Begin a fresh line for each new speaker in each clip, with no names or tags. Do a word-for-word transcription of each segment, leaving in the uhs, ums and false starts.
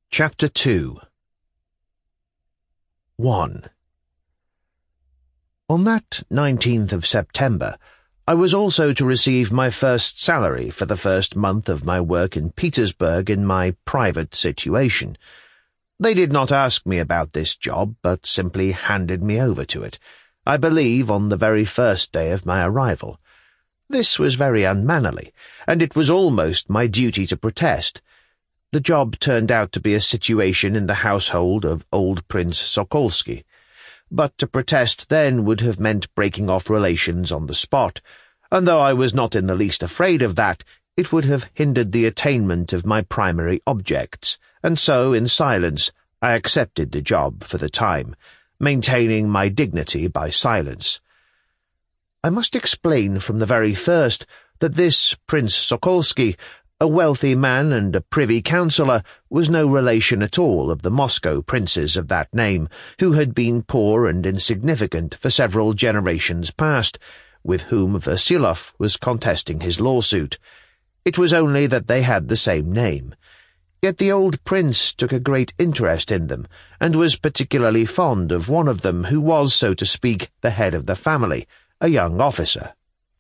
Chapter two. one. On that nineteenth of September, I was also to receive my first salary for the first month of my work in Petersburg in my private situation. They did not ask me about this job, but simply handed me over to it, I believe on the very first day of my arrival. This was very unmannerly, and it was almost my duty to protest. The job turned out to be a situation in the household of old Prince Sokolsky, but to protest then would have meant breaking off relations on the spot, and though I was not in the least afraid of that, it would have hindered the attainment of my primary objects, and so, in silence, I accepted the job for the time, maintaining my dignity by silence. I must explain from the very first that this Prince Sokolsky, a wealthy man and a privy councillor, was no relation at all of the Moscow princes of that name, who had been poor and insignificant for several generations past, with whom Versilov was contesting his lawsuit. It was only that they had the same name. Yet the old prince took a great interest in them, and was particularly fond of one of them who was, so to speak, the head of the family, a young officer.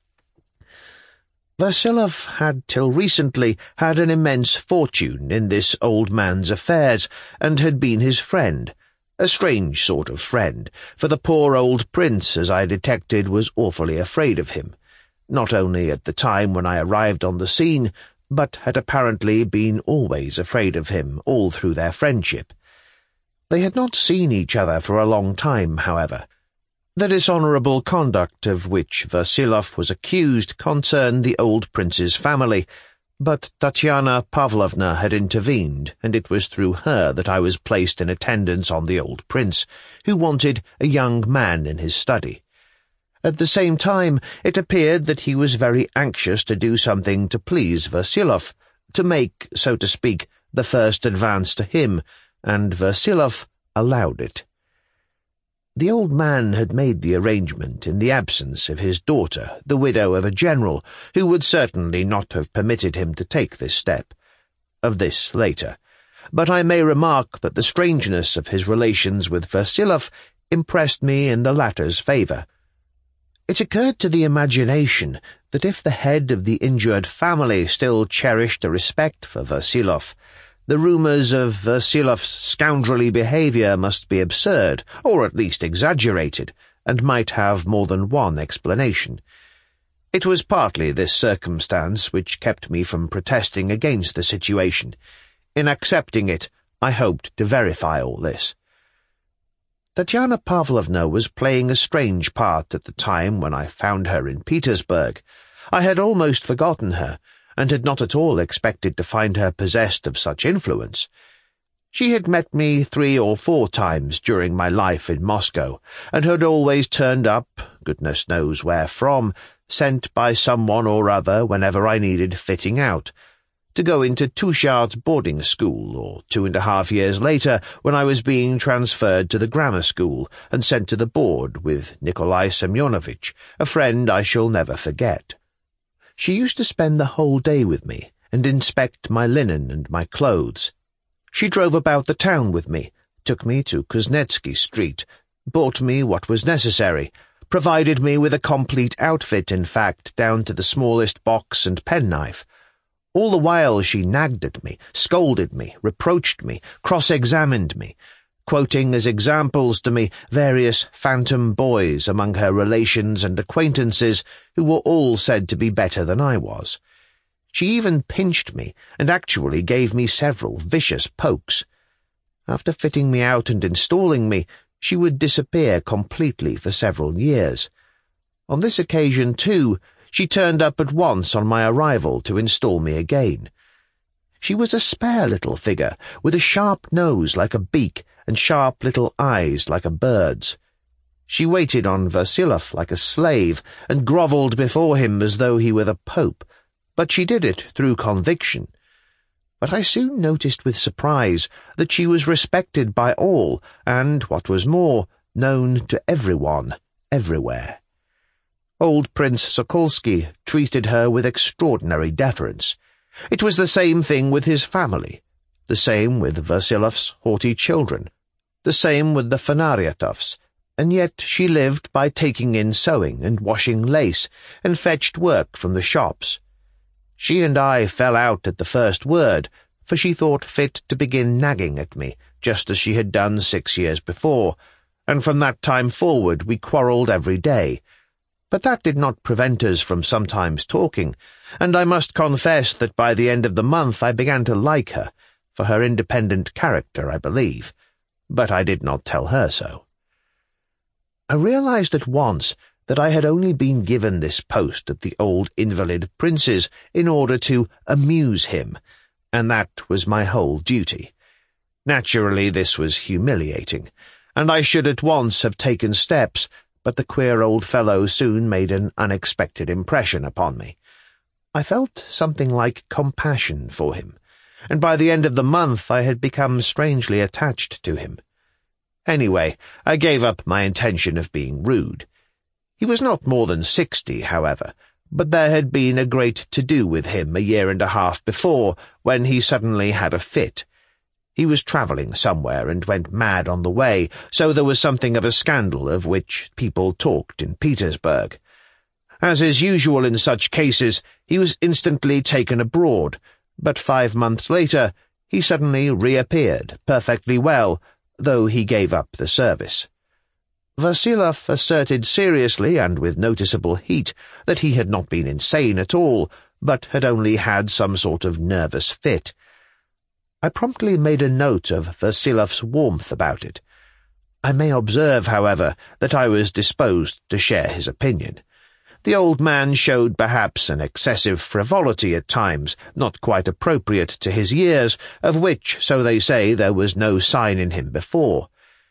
Versilov had till recently had an immense fortune in this old man's affairs, and had been his friend, a strange sort of friend, for the poor old prince, as I detected, was awfully afraid of him, not only at the time when I arrived on the scene, but had apparently been always afraid of him all through their friendship. They had not seen each other for a long time, however. The dishonourable conduct of which Versilov was accused concerned the old prince's family, but Tatiana Pavlovna had intervened, and it was through her that I was placed in attendance on the old prince, who wanted a young man in his study. At the same time, it appeared that he was very anxious to do something to please Versilov, to make, so to speak, the first advance to him, and Versilov allowed it. The old man had made the arrangement in the absence of his daughter, the widow of a general, who would certainly not have permitted him to take this step. Of this later. But I may remark that the strangeness of his relations with Versilov impressed me in the latter's favour. It occurred to the imagination that if the head of the injured family still cherished a respect for Versilov, the rumours of Versilov's scoundrelly behaviour must be absurd, or at least exaggerated, and might have more than one explanation. It was partly this circumstance which kept me from protesting against the situation. In accepting it, I hoped to verify all this. Tatiana Pavlovna was playing a strange part at the time when I found her in Petersburg. I had almost forgotten her, and had not at all expected to find her possessed of such influence. She had met me three or four times during my life in Moscow, and had always turned up, goodness knows where from, sent by someone or other whenever I needed fitting out, to go into Tushard's boarding school, or two and a half years later, when I was being transferred to the grammar school and sent to the board with Nikolai Semyonovitch, a friend I shall never forget. She used to spend the whole day with me, and inspect my linen and my clothes. She drove about the town with me, took me to Kuznetsky Street, bought me what was necessary, provided me with a complete outfit, in fact, down to the smallest box and penknife. All the while she nagged at me, scolded me, reproached me, cross-examined me, quoting as examples to me various phantom boys among her relations and acquaintances who were all said to be better than I was. She even pinched me, and actually gave me several vicious pokes. After fitting me out and installing me, she would disappear completely for several years. On this occasion, too, she turned up at once on my arrival to install me again. She was a spare little figure, with a sharp nose like a beak, and sharp little eyes like a bird's. She waited on Versilov like a slave, and grovelled before him as though he were the Pope, but she did it through conviction. But I soon noticed with surprise that she was respected by all, and, what was more, known to everyone, everywhere. Old Prince Sokolsky treated her with extraordinary deference. It was the same thing with his family. the same with Vasilov's haughty children, the same with the Fanaryatovs, and yet she lived by taking in sewing and washing lace, and fetched work from the shops. She and I fell out at the first word, for she thought fit to begin nagging at me, just as she had done six years before, and from that time forward we quarrelled every day. But that did not prevent us from sometimes talking, and I must confess that by the end of the month I began to like her, for her independent character, I believe, but I did not tell her so. I realized at once that I had only been given this post at the old invalid prince's in order to amuse him, and that was my whole duty. Naturally, this was humiliating, and I should at once have taken steps, but the queer old fellow soon made an unexpected impression upon me. I felt something like compassion for him, and by the end of the month I had become strangely attached to him. Anyway, I gave up my intention of being rude. He was not more than sixty, however, but there had been a great to-do with him a year and a half before, when he suddenly had a fit. He was travelling somewhere and went mad on the way, so there was something of a scandal of which people talked in Petersburg. As is usual in such cases, he was instantly taken abroad, but five months later he suddenly reappeared, perfectly well, though he gave up the service. Vasilov asserted seriously and with noticeable heat that he had not been insane at all, but had only had some sort of nervous fit. I promptly made a note of Vasilov's warmth about it. I may observe, however, that I was disposed to share his opinion. The old man showed perhaps an excessive frivolity at times, not quite appropriate to his years, of which, so they say, there was no sign in him before.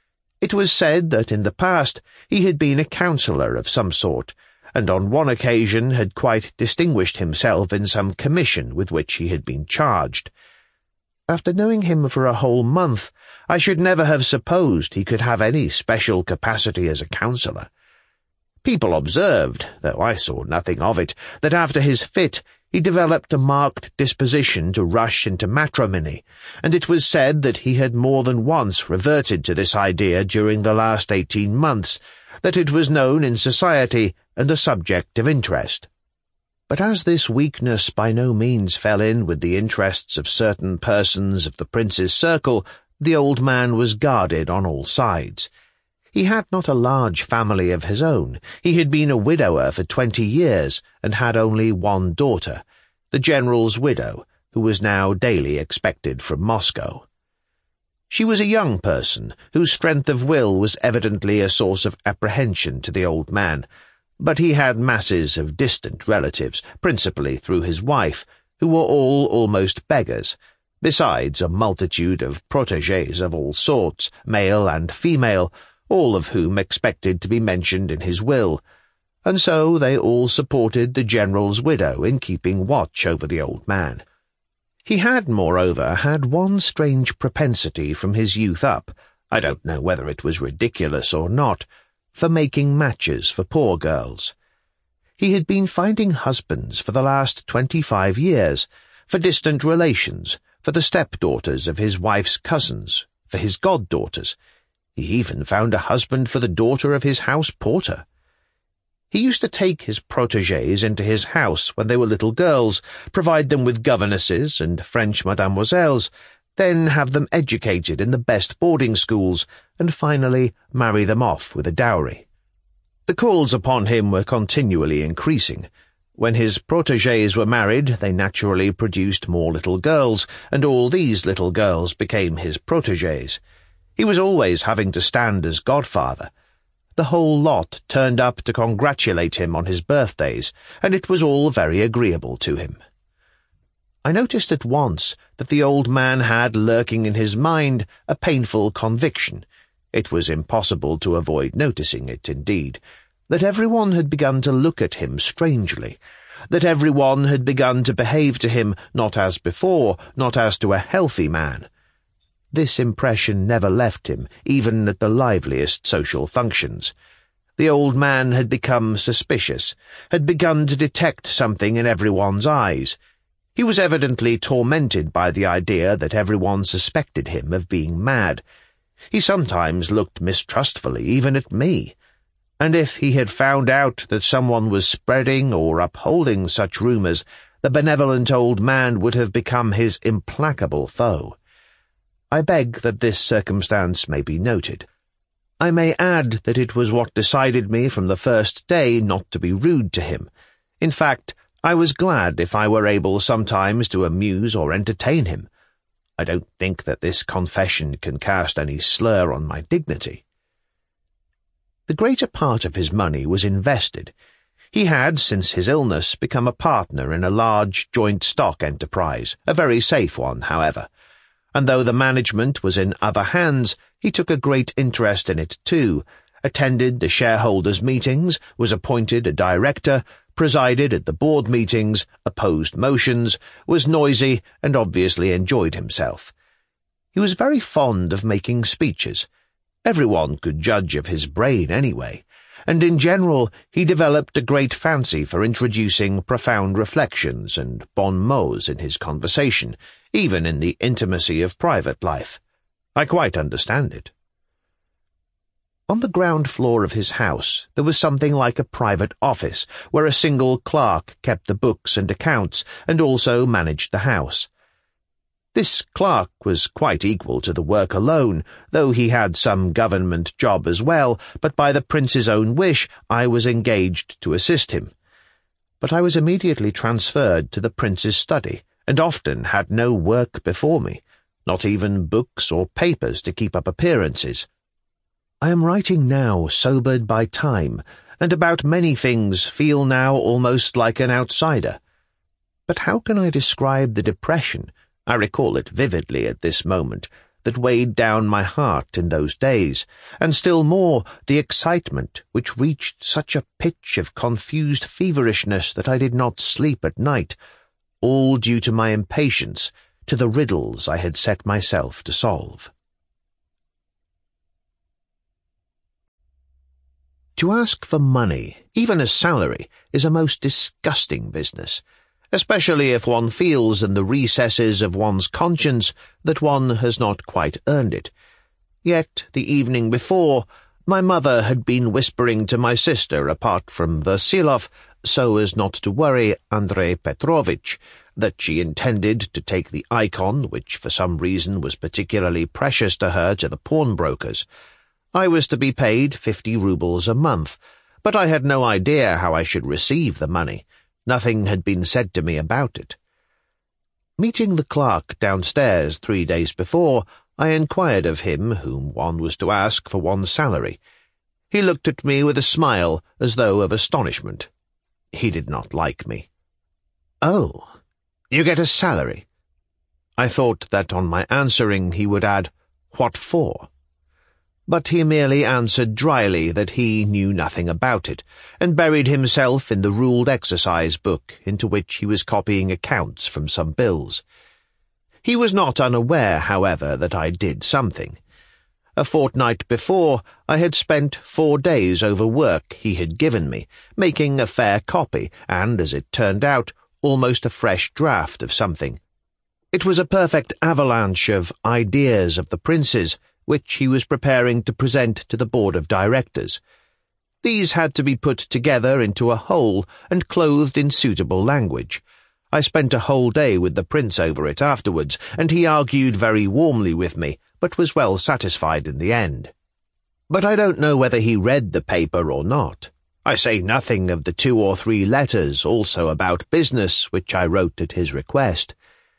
It was said that in the past he had been a counsellor of some sort, and on one occasion had quite distinguished himself in some commission with which he had been charged. After knowing him for a whole month, I should never have supposed he could have any special capacity as a counsellor. People observed, though I saw nothing of it, that after his fit he developed a marked disposition to rush into matrimony, and it was said that he had more than once reverted to this idea during the last eighteen months, that it was known in society and a subject of interest. But as this weakness by no means fell in with the interests of certain persons of the prince's circle, the old man was guarded on all sides. He had not a large family of his own. He had been a widower for twenty years, and had only one daughter, the general's widow, who was now daily expected from Moscow. She was a young person, whose strength of will was evidently a source of apprehension to the old man, but he had masses of distant relatives, principally through his wife, who were all almost beggars, besides a multitude of protégés of all sorts, male and female, all of whom expected to be mentioned in his will, and so they all supported the general's widow in keeping watch over the old man. He had, moreover, had one strange propensity from his youth up, I don't know whether it was ridiculous or not, for making matches for poor girls. He had been finding husbands for the last twenty-five years, for distant relations, for the stepdaughters of his wife's cousins, for his goddaughters. He even found a husband for the daughter of his house porter. He used to take his protégées into his house when they were little girls, provide them with governesses and French mademoiselles, then have them educated in the best boarding schools, and finally marry them off with a dowry. The calls upon him were continually increasing. When his protégées were married, they naturally produced more little girls, and all these little girls became his protégées. He was always having to stand as godfather. The whole lot turned up to congratulate him on his birthdays, and it was all very agreeable to him. I noticed at once that the old man had lurking in his mind a painful conviction. It was impossible to avoid noticing it, indeed, that everyone had begun to look at him strangely, that everyone had begun to behave to him not as before, not as to a healthy man. This impression never left him, even at the liveliest social functions. The old man had become suspicious, had begun to detect something in everyone's eyes. He was evidently tormented by the idea that everyone suspected him of being mad. He sometimes looked mistrustfully even at me, and if he had found out that someone was spreading or upholding such rumours, the benevolent old man would have become his implacable foe. I beg that this circumstance may be noted. I may add that it was what decided me from the first day not to be rude to him. In fact, I was glad if I were able sometimes to amuse or entertain him. I don't think that this confession can cast any slur on my dignity. The greater part of his money was invested. He had, since his illness, become a partner in a large joint stock enterprise, a very safe one, however, and though the management was in other hands, he took a great interest in it too, attended the shareholders' meetings, was appointed a director, presided at the board meetings, opposed motions, was noisy, and obviously enjoyed himself. He was very fond of making speeches. Everyone could judge of his brain anyway, and in general he developed a great fancy for introducing profound reflections and bon mots in his conversation, even in the intimacy of private life. I quite understand it. On the ground floor of his house there was something like a private office, where a single clerk kept the books and accounts, and also managed the house. This clerk was quite equal to the work alone, though he had some government job as well, but by the prince's own wish I was engaged to assist him. But I was immediately transferred to the prince's study, and often had no work before me, not even books or papers to keep up appearances. I am writing now sobered by time, and about many things feel now almost like an outsider. But how can I describe the depression, I recall it vividly at this moment, that weighed down my heart in those days, and still more the excitement which reached such a pitch of confused feverishness that I did not sleep at night, all due to my impatience, to the riddles I had set myself to solve. To ask for money, even a salary, is a most disgusting business, especially if one feels in the recesses of one's conscience that one has not quite earned it. Yet, the evening before, my mother had been whispering to my sister apart from Versilov, so as not to worry Andrei Petrovitch, that she intended to take the icon, which for some reason was particularly precious to her, to the pawnbrokers. I was to be paid fifty roubles a month, but I had no idea how I should receive the money. Nothing had been said to me about it. Meeting the clerk downstairs three days before, I inquired of him whom one was to ask for one's salary. He looked at me with a smile, as though of astonishment. He did not like me. "Oh, you get a salary?" I thought that on my answering he would add, "What for?" But he merely answered dryly that he knew nothing about it, and buried himself in the ruled exercise book into which he was copying accounts from some bills. He was not unaware, however, that I did something. A fortnight before, I had spent four days over work he had given me, making a fair copy, and, as it turned out, almost a fresh draft of something. It was a perfect avalanche of ideas of the prince's, which he was preparing to present to the board of directors. These had to be put together into a whole and clothed in suitable language. I spent a whole day with the prince over it afterwards, and he argued very warmly with me, but was well satisfied in the end. But I don't know whether he read the paper or not. I say nothing of the two or three letters also about business which I wrote at his request.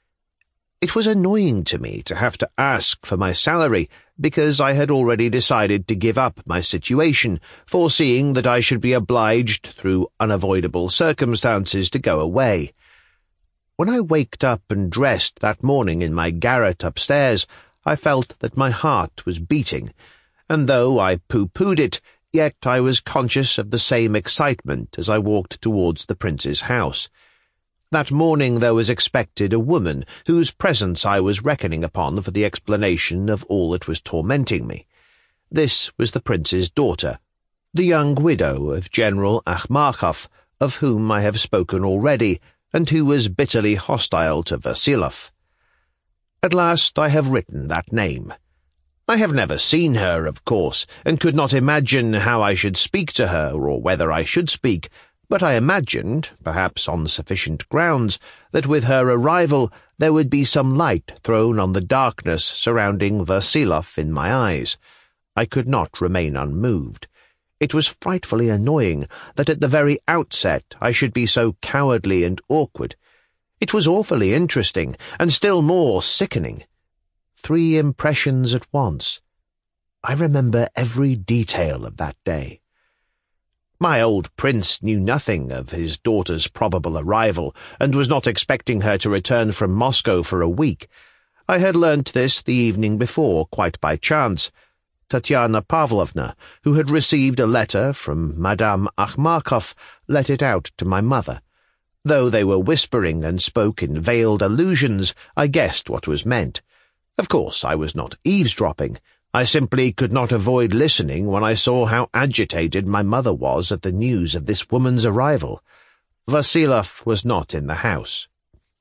It was annoying to me to have to ask for my salary, because I had already decided to give up my situation, foreseeing that I should be obliged through unavoidable circumstances to go away. When I waked up and dressed that morning in my garret upstairs, I felt that my heart was beating, and though I pooh-poohed it, yet I was conscious of the same excitement as I walked towards the prince's house. That morning there was expected a woman, whose presence I was reckoning upon for the explanation of all that was tormenting me. This was the prince's daughter, the young widow of General Akhmarkov, of whom I have spoken already, and who was bitterly hostile to Versilov. At last I have written that name. I have never seen her, of course, and could not imagine how I should speak to her, or whether I should speak, but I imagined, perhaps on sufficient grounds, that with her arrival there would be some light thrown on the darkness surrounding Versilov in my eyes. I could not remain unmoved. It was frightfully annoying that at the very outset I should be so cowardly and awkward. It was awfully interesting, and still more sickening. Three impressions at once. I remember every detail of that day. My old prince knew nothing of his daughter's probable arrival, and was not expecting her to return from Moscow for a week. I had learnt this the evening before, quite by chance. Tatiana Pavlovna, who had received a letter from Madame Akhmakov, let it out to my mother. Though they were whispering and spoke in veiled allusions, I guessed what was meant. Of course, I was not eavesdropping. I simply could not avoid listening when I saw how agitated my mother was at the news of this woman's arrival. Versilov was not in the house.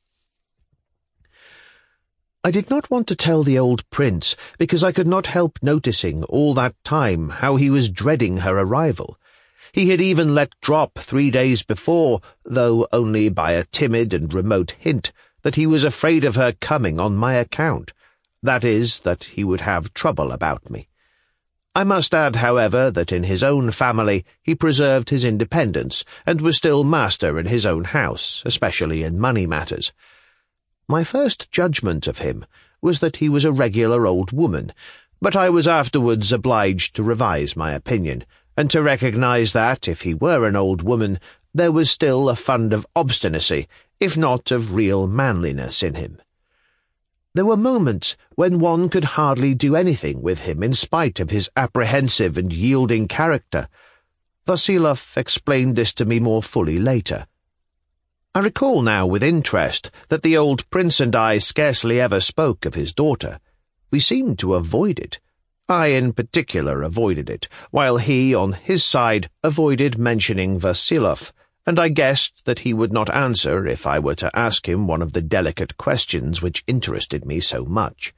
I did not want to tell the old prince, because I could not help noticing all that time how he was dreading her arrival. He had even let drop three days before, though only by a timid and remote hint, that he was afraid of her coming on my account. That is, that he would have trouble about me. I must add, however, that in his own family he preserved his independence, and was still master in his own house, especially in money matters. My first judgment of him was that he was a regular old woman, but I was afterwards obliged to revise my opinion, and to recognize that, if he were an old woman, there was still a fund of obstinacy, if not of real manliness in him. There were moments when one could hardly do anything with him in spite of his apprehensive and yielding character. Versilov explained this to me more fully later. I recall now with interest that the old prince and I scarcely ever spoke of his daughter. We seemed to avoid it. I in particular avoided it, while he, on his side, avoided mentioning Versilov, and I guessed that he would not answer if I were to ask him one of the delicate questions which interested me so much.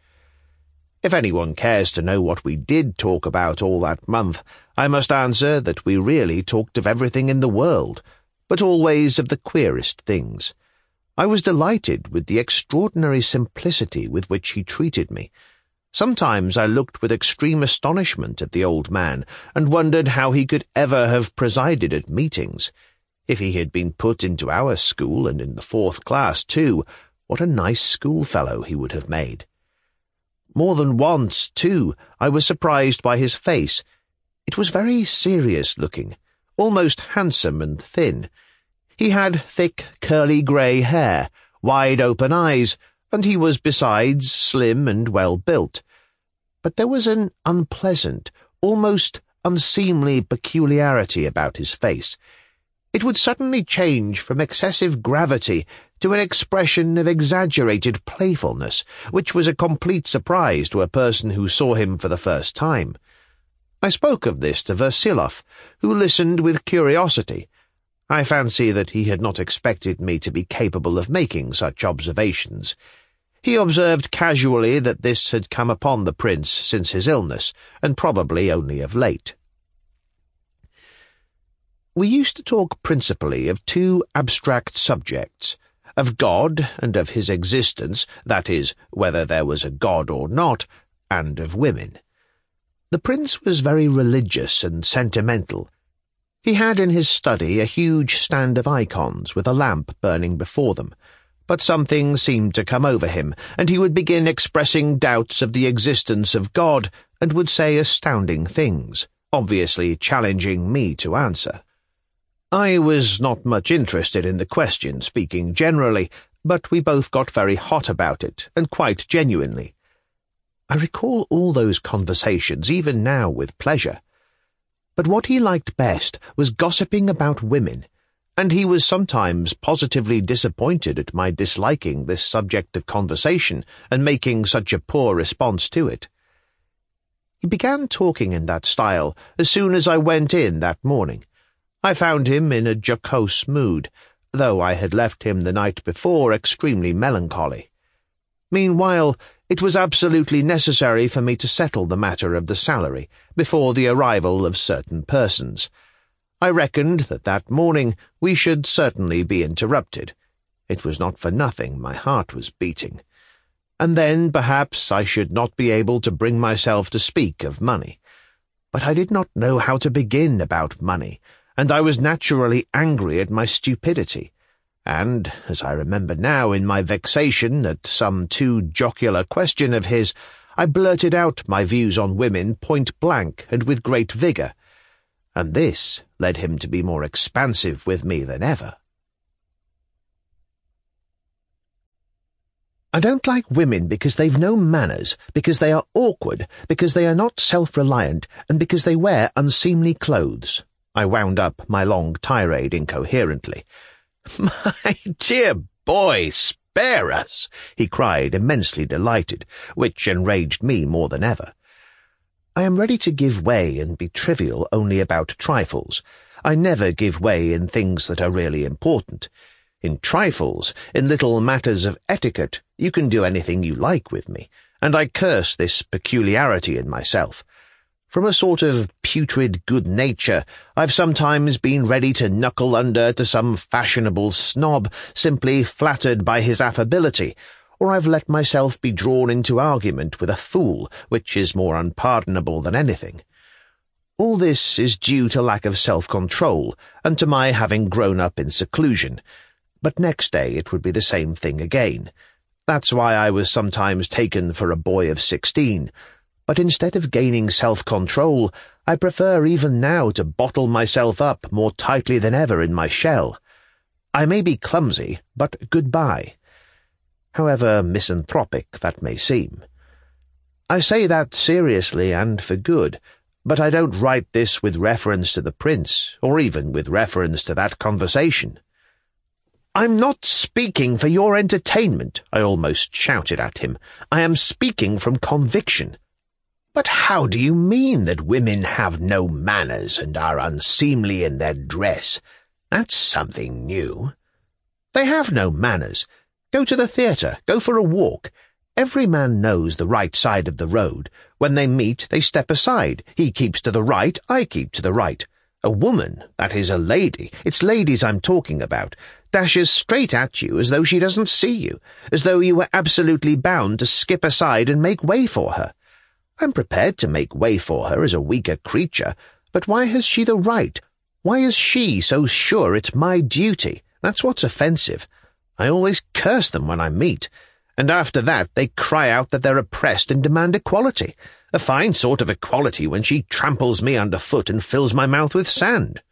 If anyone cares to know what we did talk about all that month, I must answer that we really talked of everything in the world, but always of the queerest things. I was delighted with the extraordinary simplicity with which he treated me. Sometimes I looked with extreme astonishment at the old man, and wondered how he could ever have presided at meetings. If he had been put into our school, and in the fourth class too, what a nice schoolfellow he would have made. More than once, too, I was surprised by his face. It was very serious-looking, almost handsome and thin. He had thick, curly grey hair, wide-open eyes, and he was besides slim and well-built. But there was an unpleasant, almost unseemly peculiarity about his face. It would suddenly change from excessive gravity to an expression of exaggerated playfulness, which was a complete surprise to a person who saw him for the first time. I spoke of this to Versilov, who listened with curiosity. I fancy that he had not expected me to be capable of making such observations. He observed casually that this had come upon the prince since his illness, and probably only of late. We used to talk principally of two abstract subjects, of God and of his existence, that is, whether there was a God or not, and of women. The prince was very religious and sentimental. He had in his study a huge stand of icons with a lamp burning before them, but something seemed to come over him, and he would begin expressing doubts of the existence of God, and would say astounding things, obviously challenging me to answer. I was not much interested in the question, speaking generally, but we both got very hot about it, and quite genuinely. I recall all those conversations, even now, with pleasure. But what he liked best was gossiping about women, and he was sometimes positively disappointed at my disliking this subject of conversation and making such a poor response to it. He began talking in that style as soon as I went in that morning. I found him in a jocose mood. though I had left him the night before extremely melancholy. Meanwhile, it was absolutely necessary for me to settle the matter of the salary before the arrival of certain persons. I reckoned that that morning we should certainly be interrupted. It was not for nothing my heart was beating. And then, perhaps, I should not be able to bring myself to speak of money. But I did not know how to begin about money, and I was naturally angry at my stupidity. And, as I remember now, in my vexation at some too jocular question of his, I blurted out my views on women point-blank and with great vigour, and this led him to be more expansive with me than ever. I don't like women because they've no manners, because they are awkward, because they are not self-reliant, and because they wear unseemly clothes. I wound up my long tirade incoherently. "My dear boy, spare us!" he cried, immensely delighted, which enraged me more than ever. I am ready to give way and be trivial only about trifles. I never give way in things that are really important. In trifles, in little matters of etiquette, you can do anything you like with me, and I curse this peculiarity in myself. From a sort of putrid good nature, I've sometimes been ready to knuckle under to some fashionable snob, simply flattered by his affability, or I've let myself be drawn into argument with a fool, which is more unpardonable than anything. All this is due to lack of self-control, and to my having grown up in seclusion. But next day it would be the same thing again. That's why I was sometimes taken for a boy of sixteen. But instead of gaining self-control, I prefer even now to bottle myself up more tightly than ever in my shell. I may be clumsy, but goodbye. However misanthropic that may seem. I say that seriously and for good, but I don't write this with reference to the prince, or even with reference to that conversation. "I'm not speaking for your entertainment," I almost shouted at him. "I am speaking from conviction." "But how do you mean that women have no manners and are unseemly in their dress? That's something new." "They have no manners. Go to the theatre, go for a walk. Every man knows the right side of the road. When they meet, they step aside. He keeps to the right, I keep to the right. A woman, that is a lady, it's ladies I'm talking about, dashes straight at you as though she doesn't see you, as though you were absolutely bound to skip aside and make way for her. I'm prepared to make way for her as a weaker creature, but why has she the right? Why is she so sure it's my duty? That's what's offensive. I always curse them when I meet, and after that they cry out that they're oppressed and demand equality. A fine sort of equality when she tramples me underfoot and fills my mouth with sand."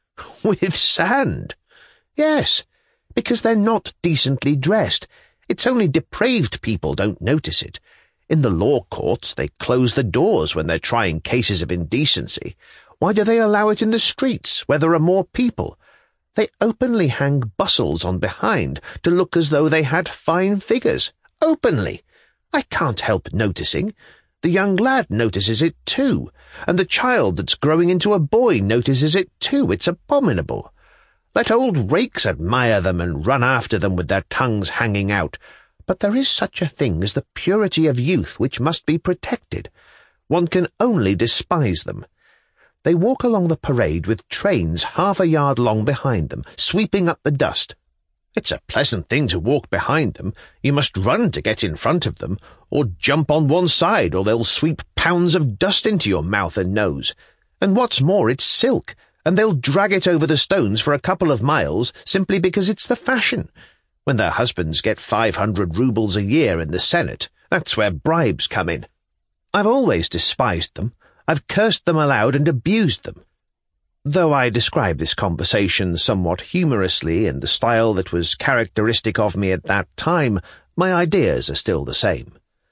"With sand?" "Yes, because they're not decently dressed. It's only depraved people don't notice it. In the law courts they close the doors when they're trying cases of indecency. Why do they allow it in the streets, where there are more people? They openly hang bustles on behind to look as though they had fine figures. Openly! I can't help noticing. The young lad notices it too, and the child that's growing into a boy notices it too. It's abominable. Let old rakes admire them and run after them with their tongues hanging out, but there is such a thing as the purity of youth which must be protected. One can only despise them. They walk along the parade with trains half a yard long behind them, sweeping up the dust. It's a pleasant thing to walk behind them. You must run to get in front of them, or jump on one side, or they'll sweep pounds of dust into your mouth and nose. And what's more, it's silk, and they'll drag it over the stones for a couple of miles simply because it's the fashion. When their husbands get five hundred roubles a year in the Senate, that's where bribes come in. I've always despised them. I've cursed them aloud and abused them. Though I describe this conversation somewhat humorously in the style that was characteristic of me at that time, my ideas are still the same.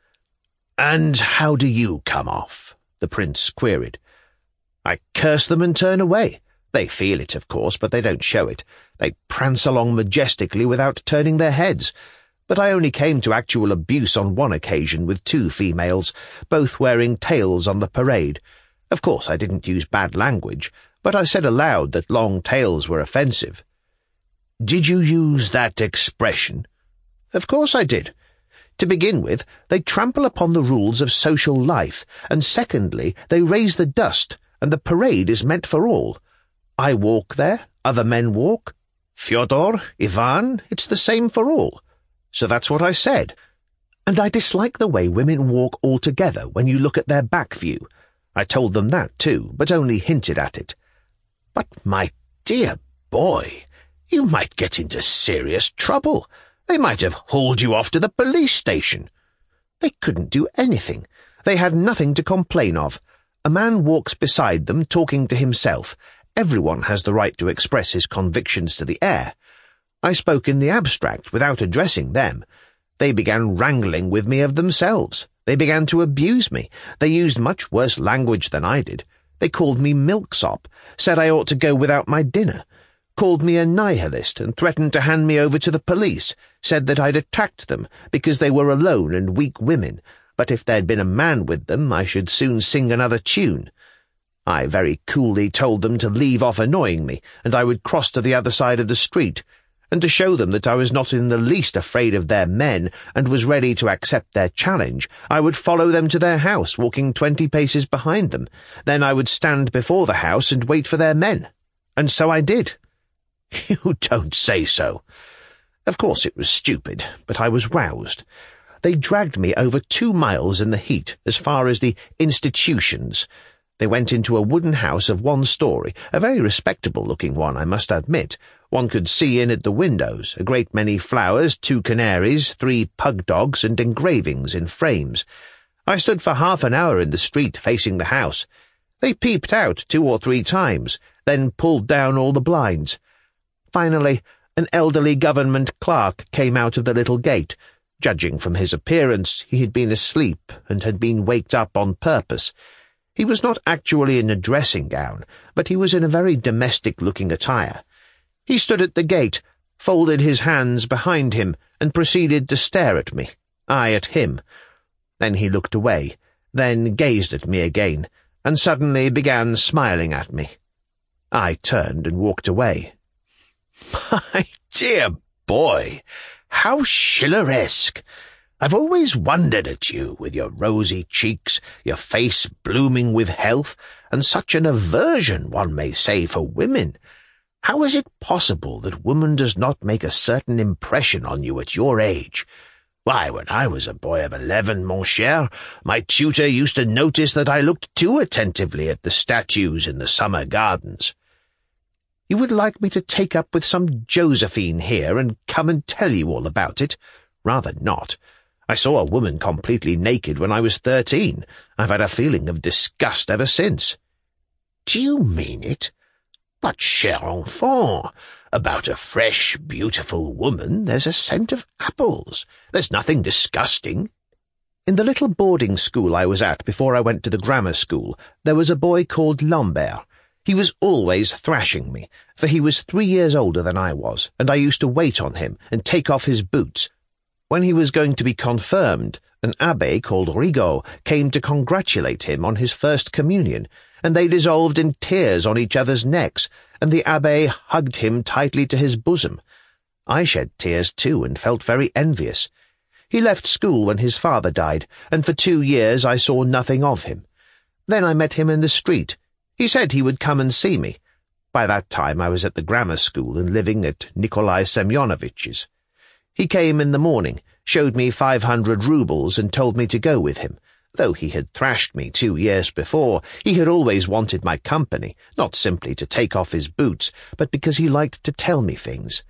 "And how do you come off?" the prince queried. "I curse them and turn away. They feel it, of course, but they don't show it. They prance along majestically without turning their heads. But I only came to actual abuse on one occasion with two females, both wearing tails on the parade. Of course I didn't use bad language, but I said aloud that long tails were offensive." Did you use that expression? Of course I did. To begin with, they trample upon the rules of social life, and secondly, they raise the dust, and the parade is meant for all. I walk there, other men walk. Fyodor, Ivan, it's the same for all. So that's what I said. And I dislike the way women walk all together when you look at their back view. I told them that too, but only hinted at it. But, my dear boy, you might get into serious trouble. They might have hauled you off to the police station. They couldn't do anything. They had nothing to complain of. A man walks beside them talking to himself. Everyone has the right to express his convictions to the air. I spoke in the abstract without addressing them. They began wrangling with me of themselves. They began to abuse me. They used much worse language than I did. They called me milksop, said I ought to go without my dinner, called me a nihilist and threatened to hand me over to the police, said that I'd attacked them because they were alone and weak women, but if there'd been a man with them I should soon sing another tune. I very coolly told them to leave off annoying me, and I would cross to the other side of the street, and to show them that I was not in the least afraid of their men and was ready to accept their challenge, I would follow them to their house, walking twenty paces behind them. Then I would stand before the house and wait for their men. And so I did. You don't say so. Of course it was stupid, but I was roused. They dragged me over two miles in the heat, as far as the institutions. They went into a wooden house of one story, a very respectable-looking one, I must admit. One could see in at the windows, a great many flowers, two canaries, three pug dogs, and engravings in frames. I stood for half an hour in the street facing the house. They peeped out two or three times, then pulled down all the blinds. Finally, an elderly government clerk came out of the little gate. Judging from his appearance, he had been asleep and had been waked up on purpose. He was not actually in a dressing gown, but he was in a very domestic-looking attire. He stood at the gate, folded his hands behind him, and proceeded to stare at me, I at him. Then he looked away, then gazed at me again, and suddenly began smiling at me. I turned and walked away. My dear boy, how Schilleresque! I've always wondered at you, with your rosy cheeks, your face blooming with health, and such an aversion, one may say, for women. How is it possible that woman does not make a certain impression on you at your age? Why, when I was a boy of eleven, mon cher, my tutor used to notice that I looked too attentively at the statues in the summer gardens. You would like me to take up with some Josephine here and come and tell you all about it? Rather not. I saw a woman completely naked when I was thirteen. I've had a feeling of disgust ever since. Do you mean it? But, cher enfant, about a fresh, beautiful woman there's a scent of apples. There's nothing disgusting. In the little boarding school I was at before I went to the grammar school, there was a boy called Lambert. He was always thrashing me, for he was three years older than I was, and I used to wait on him and take off his boots. When he was going to be confirmed, an abbé called Rigaud came to congratulate him on his first communion, and they dissolved in tears on each other's necks, and the abbé hugged him tightly to his bosom. I shed tears too, and felt very envious. He left school when his father died, and for two years I saw nothing of him. Then I met him in the street. He said he would come and see me. By that time I was at the grammar school and living at Nikolai Semyonovitch's. He came in the morning, showed me five hundred roubles, and told me to go with him. Though he had thrashed me two years before, he had always wanted my company, not simply to take off his boots, but because he liked to tell me things.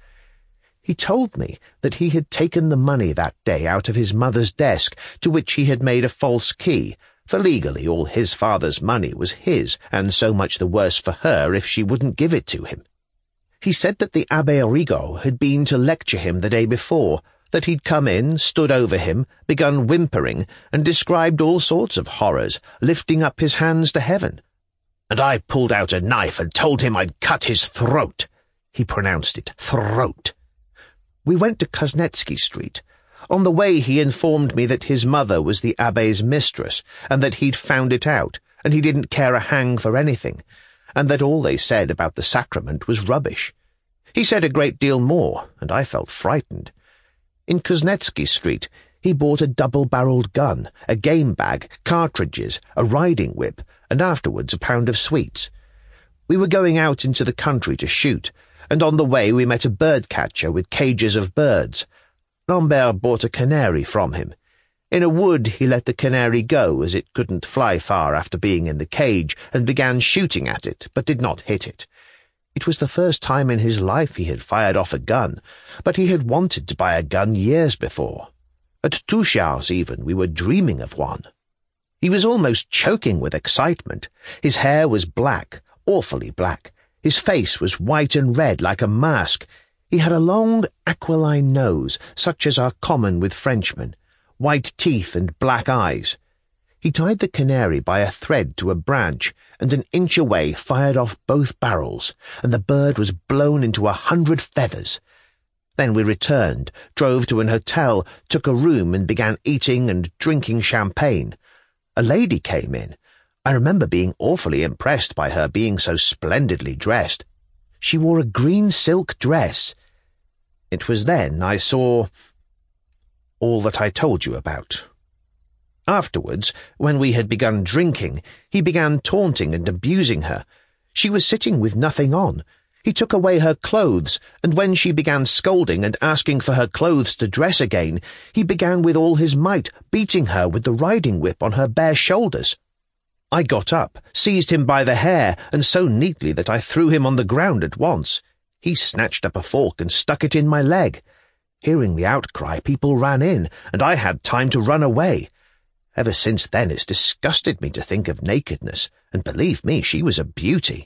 He told me that he had taken the money that day out of his mother's desk, to which he had made a false key, for legally all his father's money was his, and so much the worse for her if she wouldn't give it to him. He said that the Abbé Rigaud had been to lecture him the day before, that he'd come in, stood over him, begun whimpering, and described all sorts of horrors, lifting up his hands to heaven. And I pulled out a knife and told him I'd cut his throat. He pronounced it throat. We went to Kuznetsky Street. On the way he informed me that his mother was the Abbé's mistress, and that he'd found it out, and he didn't care a hang for anything, and that all they said about the sacrament was rubbish. He said a great deal more, and I felt frightened. In Kuznetsky Street, he bought a double-barreled gun, a game bag, cartridges, a riding whip, and afterwards a pound of sweets. We were going out into the country to shoot, and on the way we met a bird-catcher with cages of birds. Lambert bought a canary from him. In a wood he let the canary go, as it couldn't fly far after being in the cage, and began shooting at it, but did not hit it. It was the first time in his life he had fired off a gun, but he had wanted to buy a gun years before. At Touchards even, we were dreaming of one. He was almost choking with excitement. His hair was black, awfully black. His face was white and red like a mask. He had a long, aquiline nose, such as are common with Frenchmen, white teeth and black eyes. He tied the canary by a thread to a branch, and an inch away fired off both barrels, and the bird was blown into a hundred feathers. Then we returned, drove to an hotel, took a room, and began eating and drinking champagne. A lady came in. I remember being awfully impressed by her being so splendidly dressed. She wore a green silk dress. It was then I saw all that I told you about. Afterwards, when we had begun drinking, he began taunting and abusing her. She was sitting with nothing on. He took away her clothes, and when she began scolding and asking for her clothes to dress again, he began with all his might, beating her with the riding whip on her bare shoulders. I got up, seized him by the hair, and so neatly that I threw him on the ground at once. He snatched up a fork and stuck it in my leg. Hearing the outcry, people ran in, and I had time to run away. Ever since then it's disgusted me to think of nakedness, and believe me, she was a beauty.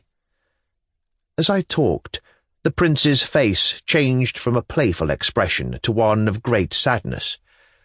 As I talked, the prince's face changed from a playful expression to one of great sadness.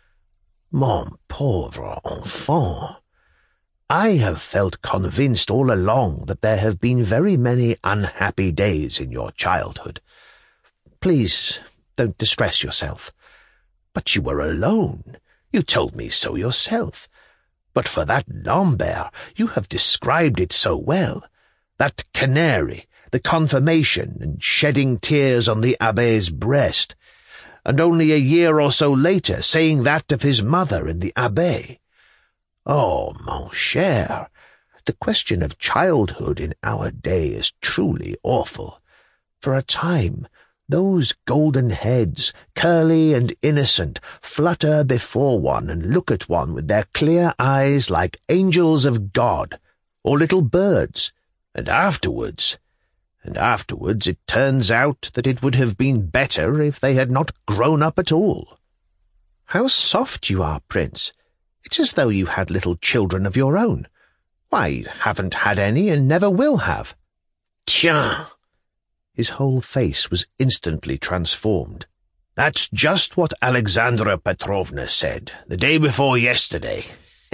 Mon pauvre enfant, I have felt convinced all along that there have been very many unhappy days in your childhood. Please don't distress yourself. But you were alone. You told me so yourself. But for that Lambert, you have described it so well. That canary, the confirmation, and shedding tears on the Abbe's breast, and only a year or so later saying that of his mother and the Abbe. Oh, mon cher, the question of childhood in our day is truly awful. For a time, those golden heads, curly and innocent, flutter before one and look at one with their clear eyes like angels of God, or little birds, and afterwards... And afterwards it turns out that it would have been better if they had not grown up at all. How soft you are, Prince. It's as though you had little children of your own. Why, you haven't had any and never will have. Tiens! His whole face was instantly transformed. That's just what Alexandra Petrovna said, the day before yesterday.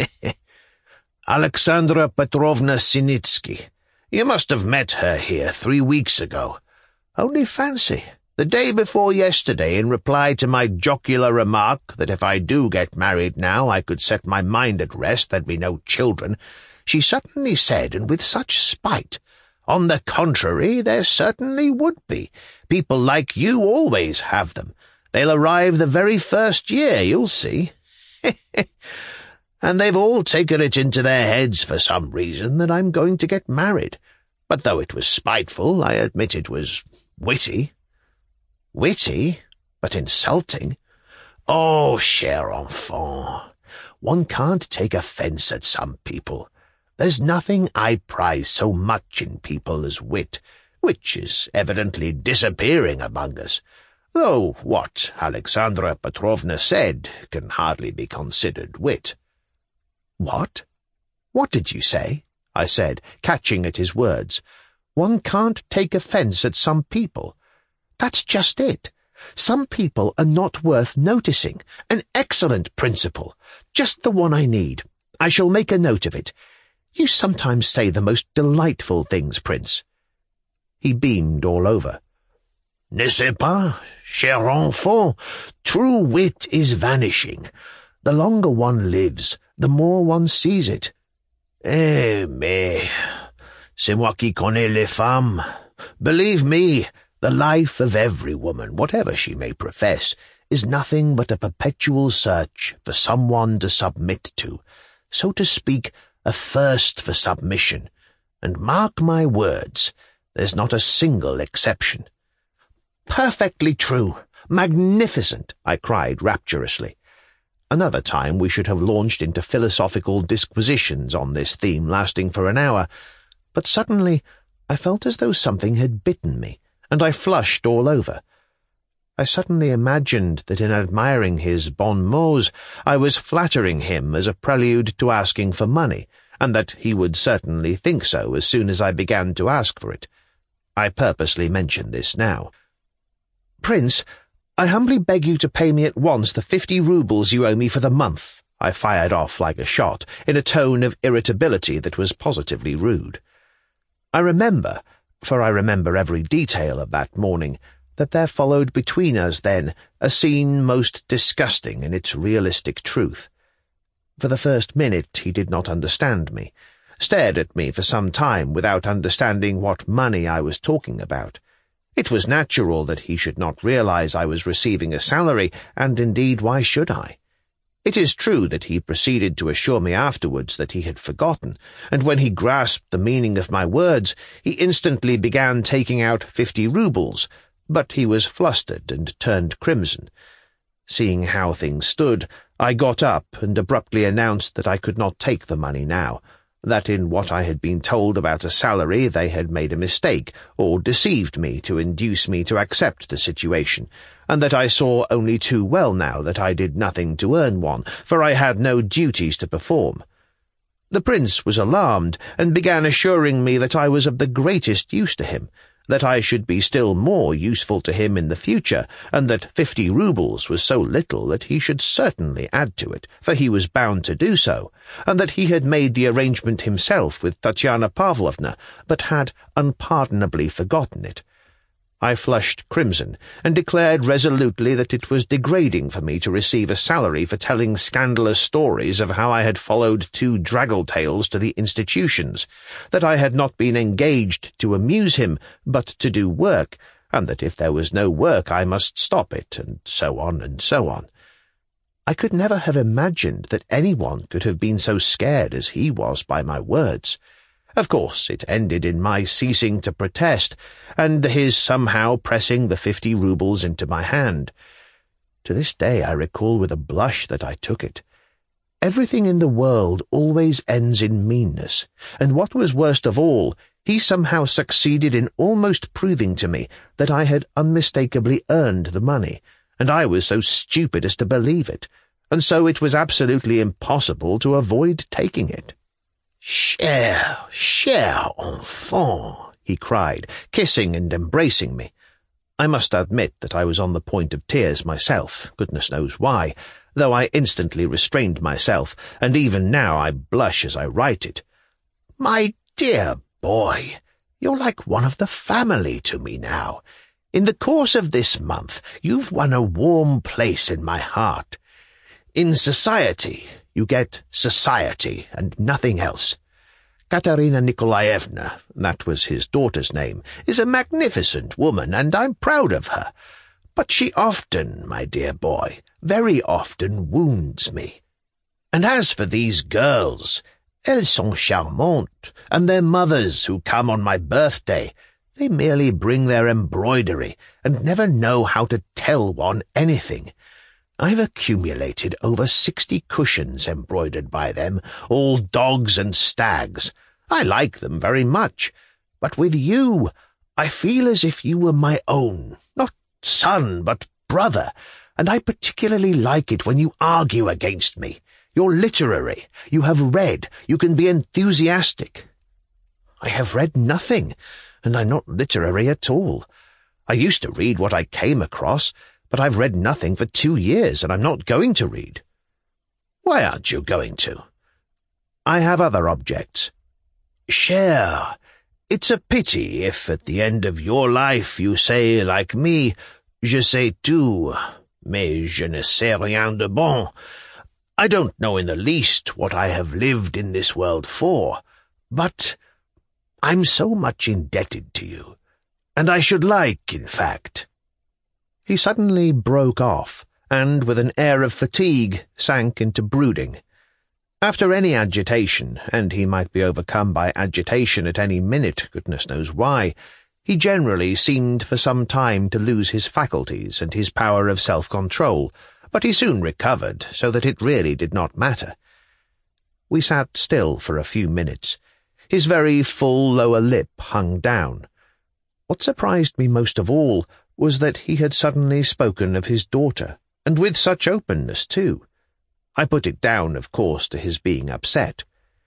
Alexandra Petrovna Sinitsky. You must have met her here three weeks ago. Only fancy, the day before yesterday, in reply to my jocular remark that if I do get married now I could set my mind at rest there'd be no children, she suddenly said, and with such spite, on the contrary, there certainly would be. People like you always have them. They'll arrive the very first year, you'll see. And they've all taken it into their heads for some reason that I'm going to get married. But though it was spiteful, I admit it was witty. Witty, but insulting. Oh, cher enfant, one can't take offence at some people. There's nothing I prize so much in people as wit, which is evidently disappearing among us, though what Alexandra Petrovna said can hardly be considered wit. What? What did you say? I said, catching at his words. One can't take offence at some people. That's just it. Some people are not worth noticing. An excellent principle. Just the one I need. I shall make a note of it. You sometimes say the most delightful things, Prince. He beamed all over. N'est-ce pas, cher enfant? True wit is vanishing. The longer one lives, the more one sees it. Eh, mais, c'est moi qui connais les femmes. Believe me, The life of every woman, whatever she may profess, is nothing but a perpetual search for someone to submit to, so to speak, a thirst for submission, and mark my words, there's not a single exception." "Perfectly true! Magnificent!" I cried rapturously. Another time we should have launched into philosophical disquisitions on this theme lasting for an hour, but suddenly I felt as though something had bitten me, and I flushed all over. I suddenly imagined that in admiring his bon mots I was flattering him as a prelude to asking for money, and that he would certainly think so as soon as I began to ask for it. I purposely mention this now. "Prince, I humbly beg you to pay me at once the fifty roubles you owe me for the month," I fired off like a shot, in a tone of irritability that was positively rude. I remember, for I remember every detail of that morning, that there followed between us then a scene most disgusting in its realistic truth. For the first minute he did not understand me, stared at me for some time without understanding what money I was talking about. It was natural that he should not realize I was receiving a salary, and indeed why should I? It is true that he proceeded to assure me afterwards that he had forgotten, and when he grasped the meaning of my words, he instantly began taking out fifty roubles, but he was flustered and turned crimson. Seeing how things stood, I got up and abruptly announced that I could not take the money now, that in what I had been told about a salary they had made a mistake, or deceived me to induce me to accept the situation, and that I saw only too well now that I did nothing to earn one, for I had no duties to perform. The prince was alarmed, and began assuring me that I was of the greatest use to him, that I should be still more useful to him in the future, and that fifty roubles was so little that he should certainly add to it, for he was bound to do so, and that he had made the arrangement himself with Tatiana Pavlovna, but had unpardonably forgotten it. I flushed crimson, and declared resolutely that it was degrading for me to receive a salary for telling scandalous stories of how I had followed two draggle-tails to the institutions, that I had not been engaged to amuse him, but to do work, and that if there was no work I must stop it, and so on and so on. I could never have imagined that anyone could have been so scared as he was by my words. Of course, it ended in my ceasing to protest, and his somehow pressing the fifty roubles into my hand. To this day I recall with a blush that I took it. Everything in the world always ends in meanness, and what was worst of all, he somehow succeeded in almost proving to me that I had unmistakably earned the money, and I was so stupid as to believe it, and so it was absolutely impossible to avoid taking it. "Cher, cher enfant," he cried, kissing and embracing me. I must admit that I was on the point of tears myself, goodness knows why, though I instantly restrained myself, and even now I blush as I write it. "My dear boy, you're like one of the family to me now. In the course of this month you've won a warm place in my heart. In society you get society and nothing else. Katerina Nikolaevna, that was his daughter's name, is a magnificent woman, and I'm proud of her. But she often, my dear boy, very often wounds me. And as for these girls, elles sont charmantes, and their mothers who come on my birthday, they merely bring their embroidery, and never know how to tell one anything. I've accumulated over sixty cushions embroidered by them, all dogs and stags. I like them very much, but with you I feel as if you were my own, not son, but brother, and I particularly like it when you argue against me. You're literary, you have read, you can be enthusiastic. I have read nothing, and I'm not literary at all. I used to read what I came across, but I've read nothing for two years, and I'm not going to read." "Why aren't you going to?" "I have other objects." "Cher, it's a pity if at the end of your life you say, like me, je sais tout, mais je ne sais rien de bon. I don't know in the least what I have lived in this world for, but I'm so much indebted to you. And I should like, in fact—" He suddenly broke off, and with an air of fatigue sank into brooding. After any agitation, and he might be overcome by agitation at any minute, goodness knows why, he generally seemed for some time to lose his faculties and his power of self-control, but he soon recovered, so that it really did not matter. We sat still for a few minutes. His very full lower lip hung down. What surprised me most of all was that he had suddenly spoken of his daughter, and with such openness, too. I put it down, of course, to his being upset.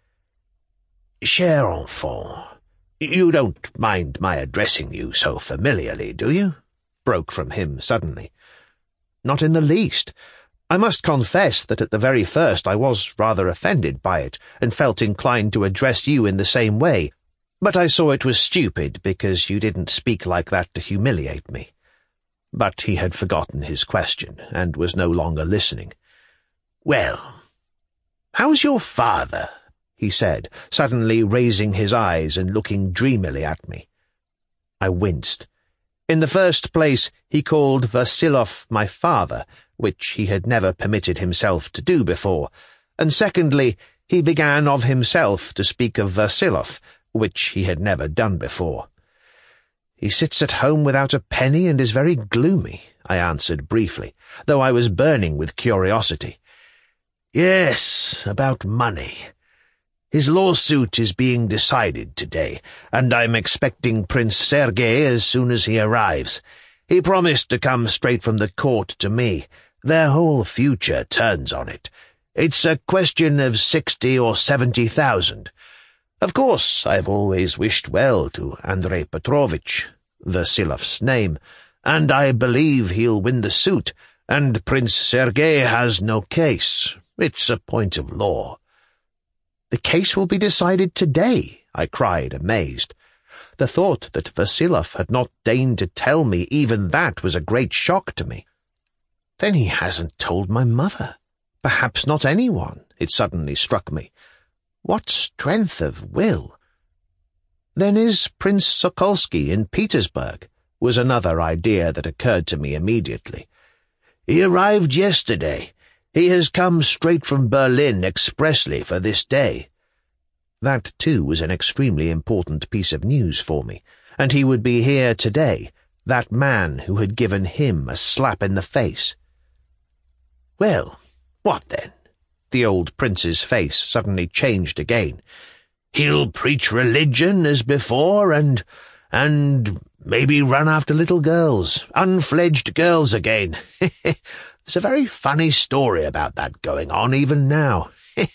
"Cher enfant, you don't mind my addressing you so familiarly, do you?" broke from him suddenly. "Not in the least. I must confess that at the very first I was rather offended by it, and felt inclined to address you in the same way, but I saw it was stupid because you didn't speak like that to humiliate me." But he had forgotten his question, and was no longer listening. "Well, how's your father?" he said, suddenly raising his eyes and looking dreamily at me. I winced. In the first place, he called Versilov my father, which he had never permitted himself to do before, and secondly, he began of himself to speak of Versilov, which he had never done before. "He sits at home without a penny and is very gloomy," I answered briefly, though I was burning with curiosity. "Yes, about money. His lawsuit is being decided today, and I'm expecting Prince Sergei as soon as he arrives. He promised to come straight from the court to me. Their whole future turns on it. It's a question of sixty or seventy thousand. Of course, I've always wished well to Andrei Petrovitch, Versilov's name, and I believe he'll win the suit, and Prince Sergei has no case. It's a point of law." "The case will be decided today," I cried, amazed. The thought that Versilov had not deigned to tell me even that was a great shock to me. Then he hasn't told my mother. Perhaps not anyone, it suddenly struck me. What strength of will! "Then is Prince Sokolsky in Petersburg?" was another idea that occurred to me immediately. "He arrived yesterday. He has come straight from Berlin expressly for this day." That, too, was an extremely important piece of news for me, and he would be here today, that man who had given him a slap in the face. "Well, what then?" The old prince's face suddenly changed again. "He'll preach religion as before, and, and maybe run after little girls, unfledged girls again. There's a very funny story about that going on even now.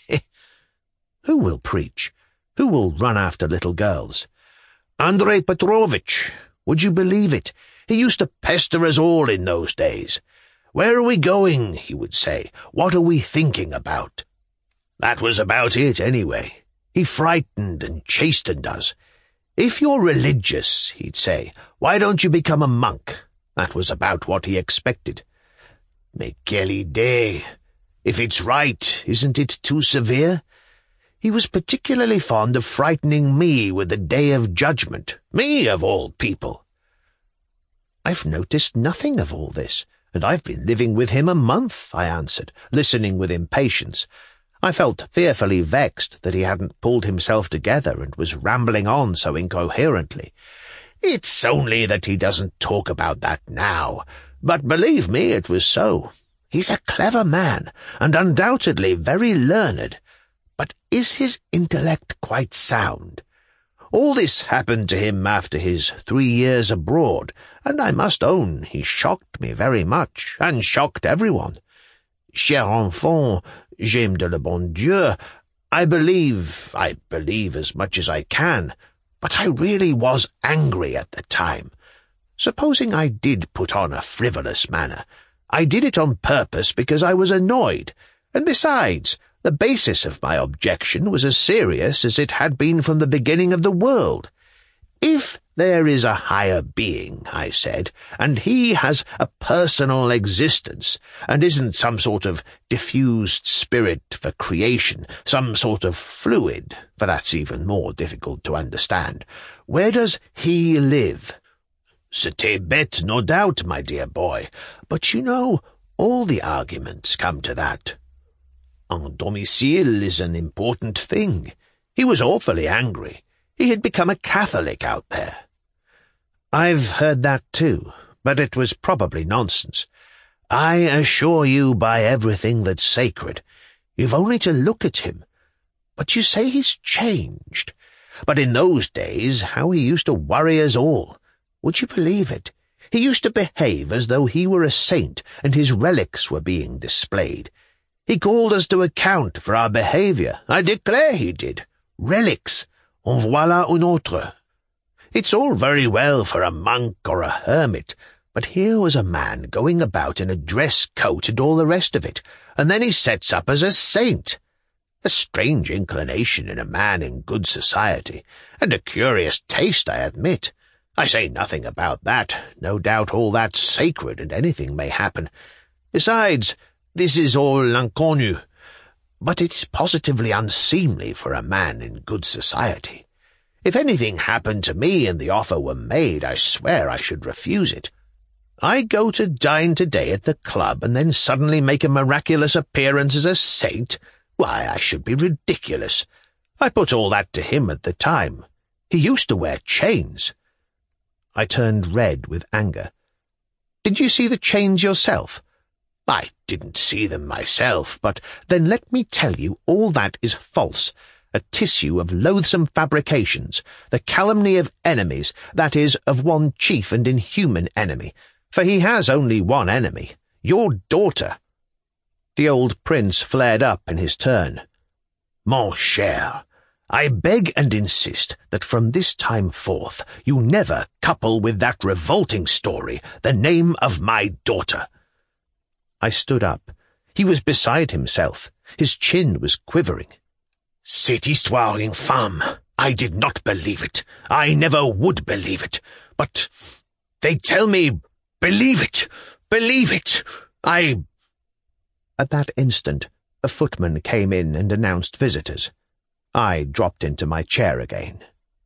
Who will preach? Who will run after little girls? Andrei Petrovitch. Would you believe it? He used to pester us all in those days. 'Where are we going?' he would say. 'What are we thinking about?' That was about it, anyway. He frightened and chastened us. 'If you're religious,' he'd say, 'why don't you become a monk?' That was about what he expected. Mais quelle idée! If it's right, isn't it too severe? He was particularly fond of frightening me with the Day of Judgment. Me, of all people. I've noticed nothing of all this, and I've been living with him a month, I answered, listening with impatience. I felt fearfully vexed that he hadn't pulled himself together and was rambling on so incoherently. It's only that he doesn't talk about that now, but believe me, it was so. He's a clever man, and undoubtedly very learned. But is his intellect quite sound? All this happened to him after his three years abroad, and I must own he shocked me very much, and shocked everyone. Cher enfant, j'aime de le bon Dieu. I believe, I believe as much as I can, but I really was angry at the time. Supposing I did put on a frivolous manner, I did it on purpose because I was annoyed, and besides, the basis of my objection was as serious as it had been from the beginning of the world. If there is a higher being, I said, and he has a personal existence, and isn't some sort of diffused spirit for creation, some sort of fluid, for that's even more difficult to understand, where does he live? C'était bête, no doubt, my dear boy, but you know, all the arguments come to that. Un domicile is an important thing. He was awfully angry. He had become a Catholic out there. I've heard that too, but it was probably nonsense. I assure you by everything that's sacred, you've only to look at him. But you say he's changed. But in those days, how he used to worry us all. Would you believe it? He used to behave as though he were a saint and his relics were being displayed. He called us to account for our behaviour. I declare he did. Relics. En voilà un autre. It's all very well for a monk or a hermit, but here was a man going about in a dress coat and all the rest of it, and then he sets up as a saint. A strange inclination in a man in good society, and a curious taste, I admit. I say nothing about that. No doubt all that's sacred, and anything may happen. Besides, this is all l'inconnu. But it's positively unseemly for a man in good society. If anything happened to me and the offer were made, I swear I should refuse it. I go to dine today at the club and then suddenly make a miraculous appearance as a saint? Why, I should be ridiculous. I put all that to him at the time. He used to wear chains. I turned red with anger. Did you see the chains yourself? I didn't see them myself, but then let me tell you all that is false. A tissue of loathsome fabrications, the calumny of enemies, that is, of one chief and inhuman enemy, for he has only one enemy, your daughter. The old prince flared up in his turn. Mon cher, I beg and insist that from this time forth you never couple with that revolting story the name of my daughter. I stood up. He was beside himself. His chin was quivering. Cette histoire infâme. I did not believe it. I never would believe it. But they tell me, believe it, believe it. I... At that instant, a footman came in and announced visitors. I dropped into my chair again.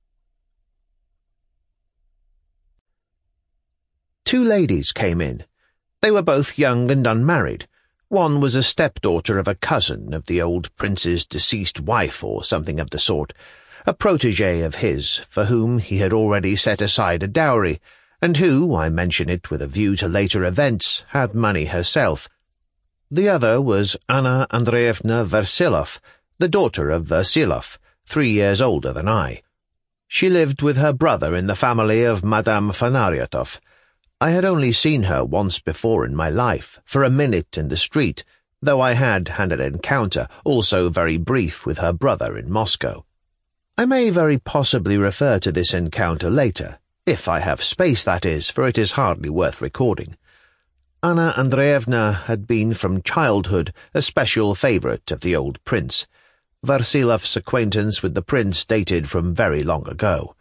Two ladies came in. They were both young and unmarried. One was a stepdaughter of a cousin of the old prince's deceased wife or something of the sort, a protégé of his, for whom he had already set aside a dowry, and who, I mention it with a view to later events, had money herself. The other was Anna Andreevna Versilov, the daughter of Versilov, three years older than I. She lived with her brother in the family of Madame Fanaryatov. I had only seen her once before in my life, for a minute in the street, though I had had an encounter, also very brief, with her brother in Moscow. I may very possibly refer to this encounter later, if I have space, that is, for it is hardly worth recording. Anna Andreevna had been from childhood a special favourite of the old prince. Versilov's acquaintance with the prince dated from very long ago.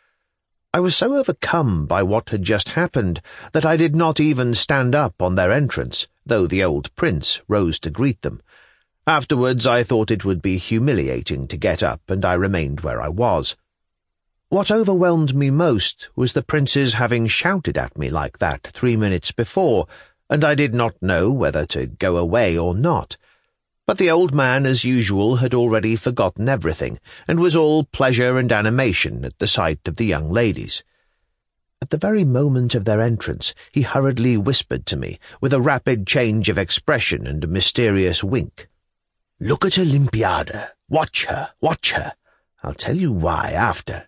I was so overcome by what had just happened that I did not even stand up on their entrance, though the old prince rose to greet them. Afterwards I thought it would be humiliating to get up, and I remained where I was. What overwhelmed me most was the prince's having shouted at me like that three minutes before, and I did not know whether to go away or not. But the old man, as usual, had already forgotten everything, and was all pleasure and animation at the sight of the young ladies. At the very moment of their entrance, he hurriedly whispered to me, with a rapid change of expression and a mysterious wink. "Look at Olympiada. Watch her, watch her. I'll tell you why after."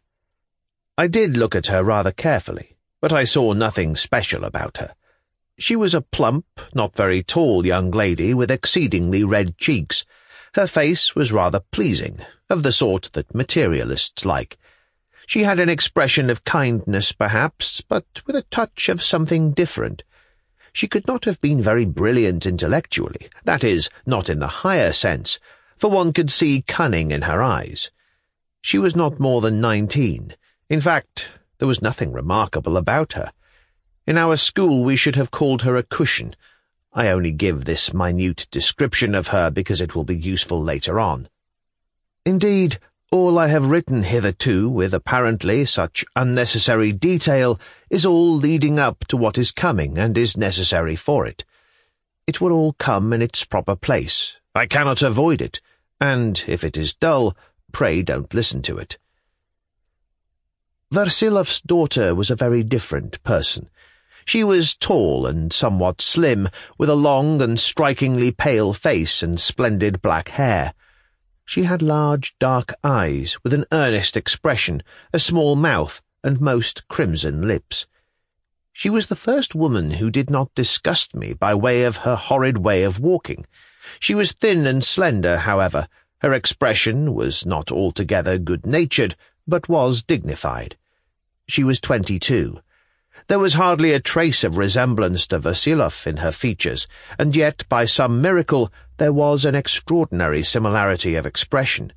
I did look at her rather carefully, but I saw nothing special about her. She was a plump, not very tall young lady with exceedingly red cheeks. Her face was rather pleasing, of the sort that materialists like. She had an expression of kindness, perhaps, but with a touch of something different. She could not have been very brilliant intellectually, that is, not in the higher sense, for one could see cunning in her eyes. She was not more than nineteen. In fact, there was nothing remarkable about her. In our school we should have called her a cushion. I only give this minute description of her because it will be useful later on. Indeed, all I have written hitherto, with apparently such unnecessary detail, is all leading up to what is coming and is necessary for it. It will all come in its proper place. I cannot avoid it, and if it is dull, pray don't listen to it. Versilov's daughter was a very different person. She was tall and somewhat slim, with a long and strikingly pale face and splendid black hair. She had large dark eyes with an earnest expression, a small mouth, and most crimson lips. She was the first woman who did not disgust me by way of her horrid way of walking. She was thin and slender, however. Her expression was not altogether good-natured, but was dignified. She was twenty-two. There was hardly a trace of resemblance to Versilov in her features, and yet, by some miracle, there was an extraordinary similarity of expression.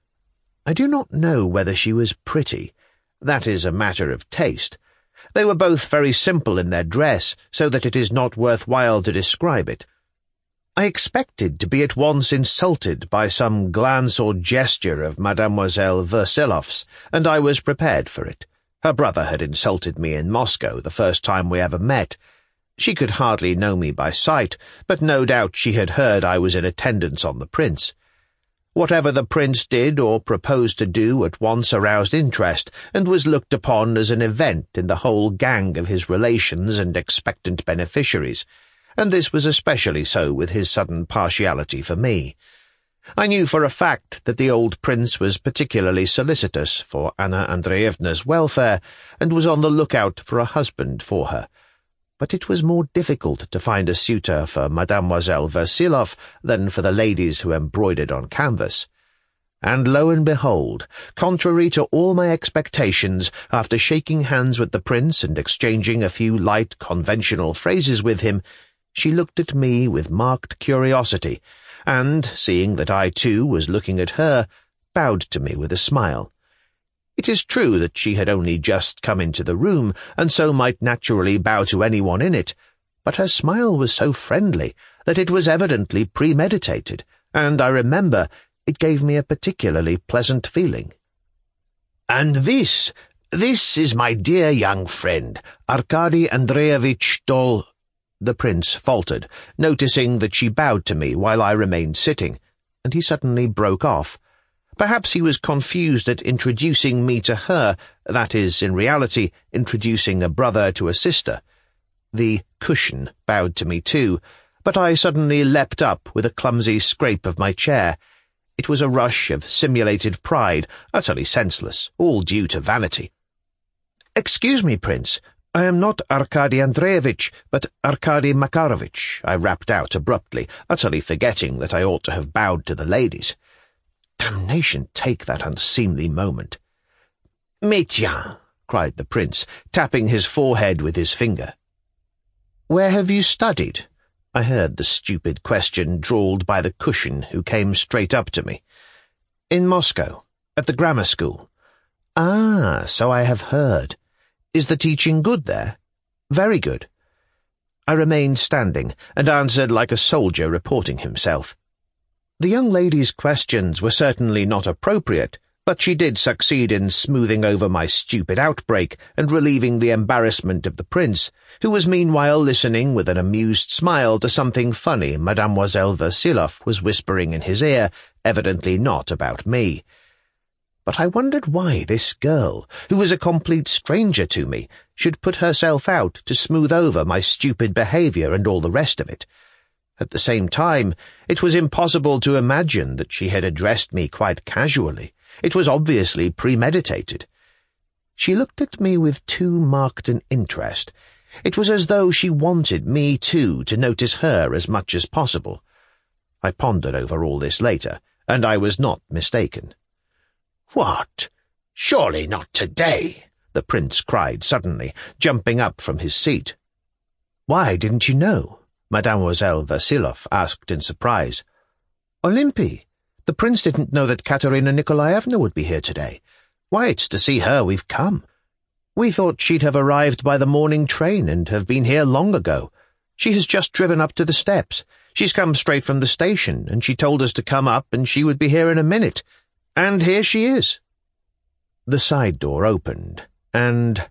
I do not know whether she was pretty. That is a matter of taste. They were both very simple in their dress, so that it is not worth while to describe it. I expected to be at once insulted by some glance or gesture of MademoiselleVersilov's, and I was prepared for it. Her brother had insulted me in Moscow the first time we ever met. She could hardly know me by sight, but no doubt she had heard I was in attendance on the prince. Whatever the prince did or proposed to do at once aroused interest, and was looked upon as an event in the whole gang of his relations and expectant beneficiaries, and this was especially so with his sudden partiality for me. I knew for a fact that the old prince was particularly solicitous for Anna Andreevna's welfare, and was on the lookout for a husband for her. But it was more difficult to find a suitor for Mademoiselle Versilov than for the ladies who embroidered on canvas. And lo and behold, contrary to all my expectations, after shaking hands with the prince and exchanging a few light conventional phrases with him, she looked at me with marked curiosity, and, seeing that I too was looking at her, bowed to me with a smile. It is true that she had only just come into the room, and so might naturally bow to anyone in it, but her smile was so friendly that it was evidently premeditated, and I remember it gave me a particularly pleasant feeling. "And this, this is my dear young friend, Arkady Andreevich Dol—" the prince faltered, noticing that she bowed to me while I remained sitting, and he suddenly broke off. Perhaps he was confused at introducing me to her, that is, in reality, introducing a brother to a sister. The cushion bowed to me too, but I suddenly leapt up with a clumsy scrape of my chair. It was a rush of simulated pride, utterly senseless, all due to vanity. "Excuse me, Prince, I am not Arkady Andreevich, but Arkady Makarovich," I rapped out abruptly, utterly forgetting that I ought to have bowed to the ladies. Damnation take that unseemly moment. "Métier," cried the prince, tapping his forehead with his finger. "Where have you studied?" I heard the stupid question drawled by the cushion, who came straight up to me. "In Moscow, at the grammar school." "Ah, so I have heard. Is the teaching good there?" "Very good." I remained standing, and answered like a soldier reporting himself. The young lady's questions were certainly not appropriate, but she did succeed in smoothing over my stupid outbreak and relieving the embarrassment of the prince, who was meanwhile listening with an amused smile to something funny Mademoiselle Versilov was whispering in his ear, evidently not about me. But I wondered why this girl, who was a complete stranger to me, should put herself out to smooth over my stupid behaviour and all the rest of it. At the same time, it was impossible to imagine that she had addressed me quite casually. It was obviously premeditated. She looked at me with too marked an interest. It was as though she wanted me, too, to notice her as much as possible. I pondered over all this later, and I was not mistaken. "What? Surely not today?" the prince cried suddenly, jumping up from his seat. "Why, didn't you know?" Mademoiselle Versilov asked in surprise. "Olympie, the prince didn't know that Katerina Nikolaevna would be here today. Why, it's to see her we've come. We thought she'd have arrived by the morning train and have been here long ago. She has just driven up to the steps. She's come straight from the station, and she told us to come up and she would be here in a minute. And here she is." The side door opened, and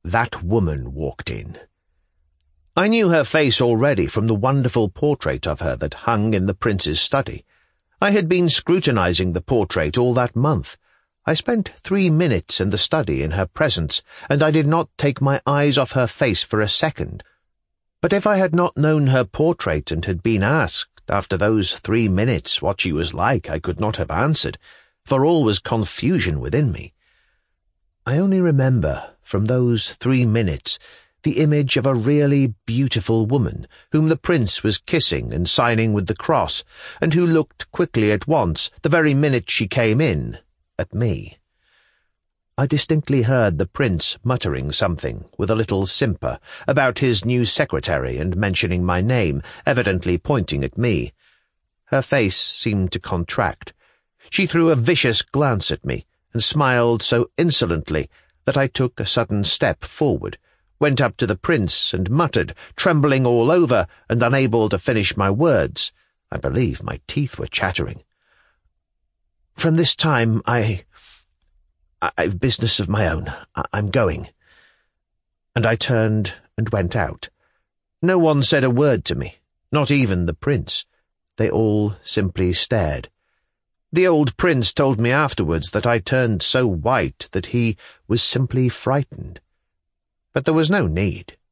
that woman walked in. I knew her face already from the wonderful portrait of her that hung in the prince's study. I had been scrutinizing the portrait all that month. I spent three minutes in the study in her presence, and I did not take my eyes off her face for a second. But if I had not known her portrait and had been asked, after those three minutes, what she was like, I could not have answered, for all was confusion within me. I only remember, from those three minutes, the image of a really beautiful woman, whom the prince was kissing and signing with the cross, and who looked quickly at once, the very minute she came in, at me. I distinctly heard the prince muttering something, with a little simper, about his new secretary and mentioning my name, evidently pointing at me. Her face seemed to contract. She threw a vicious glance at me, and smiled so insolently that I took a sudden step forward, went up to the prince and muttered, trembling all over and unable to finish my words. I believe my teeth were chattering. "From this time I... I've business of my own. I I'm going." And I turned and went out. No one said a word to me, not even the prince. They all simply stared. The old prince told me afterwards that I turned so white that he was simply frightened. But there was no need.